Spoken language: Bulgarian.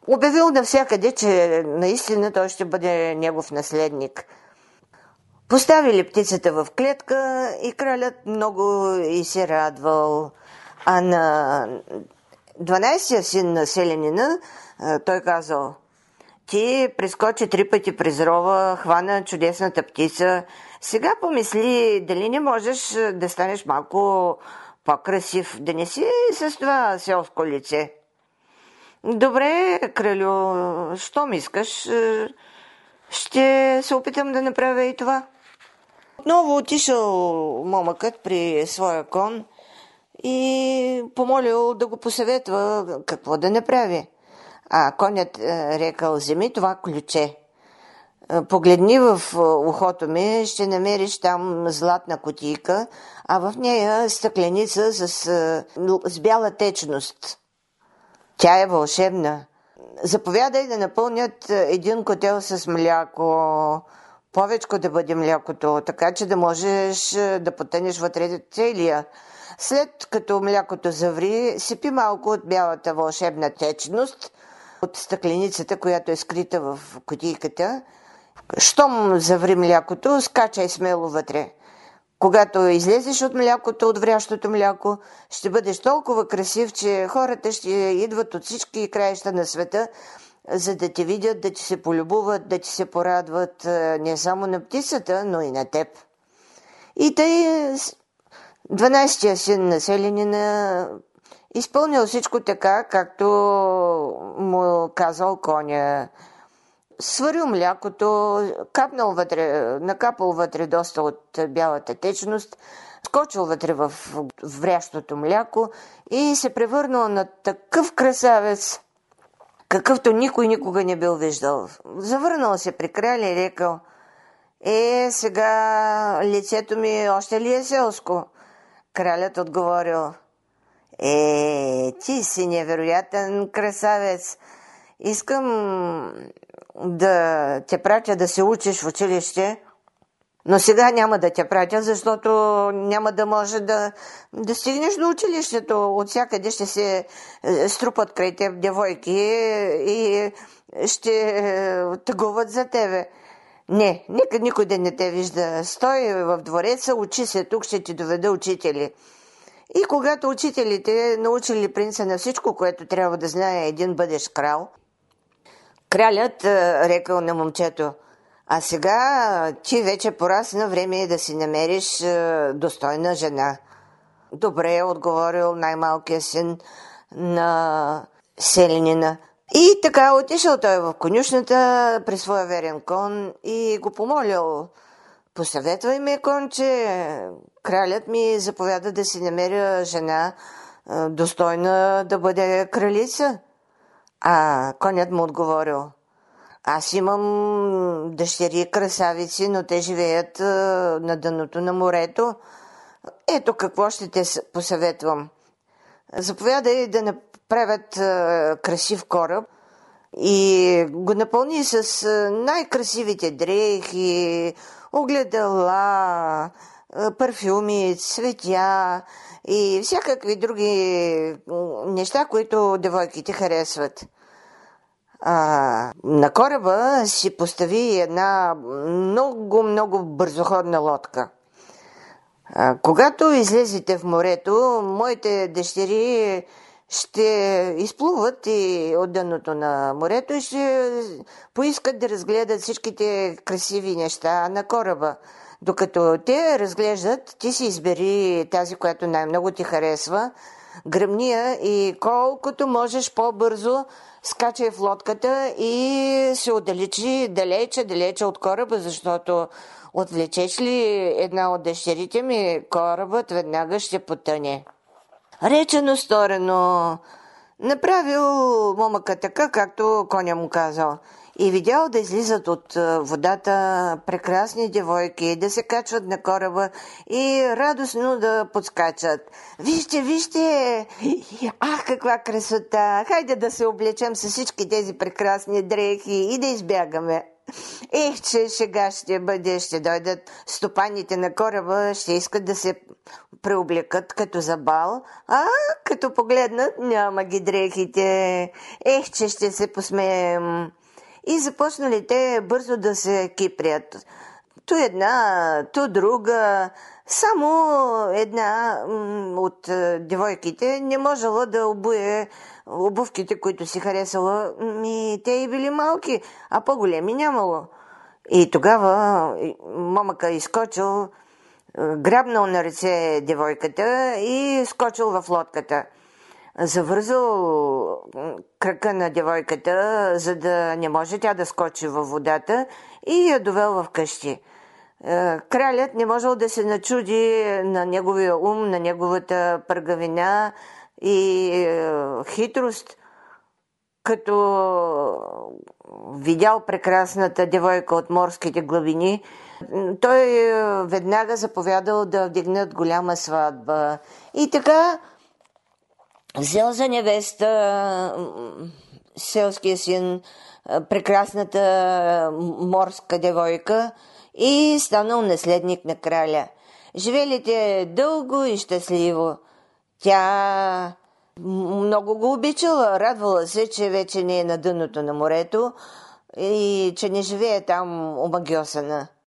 Обявил навсякъде, че наистина той ще бъде негов наследник. Поставили птицата в клетка и кралят много и се радвал. А на 12-я син на селянина той казал: ти прескочи 3 пъти през рова, хвана чудесната птица. Сега помисли дали не можеш да станеш малко по-красив, да не си с това селско лице. Добре, кралю, щом искаш, ще се опитам да направя и това. Отново отишъл момъкът при своя кон и помолил да го посъветва какво да направи. А конят рекал: вземи това ключе. Погледни в ухото ми, ще намериш там златна кутийка, а в нея стъкленица с бяла течност. Тя е вълшебна. Заповядай да напълнят един котел с мляко. Повечко да бъде млякото, така че да можеш да потънеш вътре целия. След като млякото заври, сипи малко от бялата вълшебна течност от стъкленицата, която е скрита в кутийката. Щом заври млякото, скачай смело вътре. Когато излезеш от млякото, от врящото мляко, ще бъдеш толкова красив, че хората ще идват от всички краища на света, за да те видят, да ти се полюбуват, да ти се порадват не само на птицата, но и на теб. И тъй 12-я син на селянина изпълнил всичко така, както му казал коня. Сварил млякото, накапал вътре доста от бялата течност, скочил вътре в врящото мляко и се превърнал на такъв красавец, какъвто никой никога не бил виждал. Завърнал се при краля и рекал: сега лицето ми още ли е селско? Кралят отговорил: ти си невероятен красавец. Искам да те пратя да се учиш в училище, но сега няма да те пратя, защото няма да може да стигнеш до училището. От всякъде ще се струпат край теб девойки и ще тъгуват за тебе. Не, нека никой да не те вижда. Стой в двореца, учи се, тук ще ти доведа учители. И когато учителите научили принца на всичко, което трябва да знае един бъдещ крал, кралят рекал на момчето: а сега ти вече порасна, време е да си намериш достойна жена. Добре, отговорил най-малкият син на селянина. И така отишъл той в конюшната при своя верен кон и го помолил: посъветвай ме, конче, кралят ми заповяда да си намеря жена, достойна да бъде кралица. А конят му отговорил: аз имам дъщери красавици, но те живеят на дъното на морето. Ето какво ще те посъветвам. Заповядай да направят красив кораб и го напълни с най-красивите дрехи, огледала, парфюми, цветя и всякакви други неща, които девойките харесват. На кораба си постави една много бързоходна лодка. Когато излезете в морето, моите дъщери ще изплуват и от дъното на морето и ще поискат да разгледат всичките красиви неща на кораба. Докато те разглеждат, ти си избери тази, която най-много ти харесва, гръмни я и колкото можеш по-бързо скачай в лодката и се отдалечи далече от кораба, защото отвлечеш ли една от дъщерите ми, корабът веднага ще потъне. Речено сторено. Направил момъка така, както коня му казал. и видял да излизат от водата прекрасни девойки, да се качват на кораба и радостно да подскачат. Вижте, вижте! Ах, каква красота! Хайде да се облечем с всички тези прекрасни дрехи и да избягаме. Ех, че шега ще бъде, ще дойдат стопаните на кораба, ще искат да се преоблекат като за бал, а като погледнат, няма ги дрехите. Ех, че ще се посмеем. И започнали те бързо да се кипрят. То една, то друга. Само една от девойките не можела да обуе обувките, които си харесала. И те и били малки, а по-големи нямало. И тогава момъка изскочил, грабнал на ръце девойката и скочил в лодката. Завързал крака на девойката, за да не може тя да скочи във водата и я довел в къщи. Кралят не можел да се начуди на неговия ум, на неговата пъргавина и хитрост, като видял прекрасната девойка от морските глъбини. Той веднага заповядал да вдигнат голяма сватба. И така взел за невеста селския син, прекрасната морска девойка и станал наследник на краля. Живели те дълго и щастливо. Тя много го обичала, радвала се, че вече не е на дъното на морето и че не живее там омагьосана.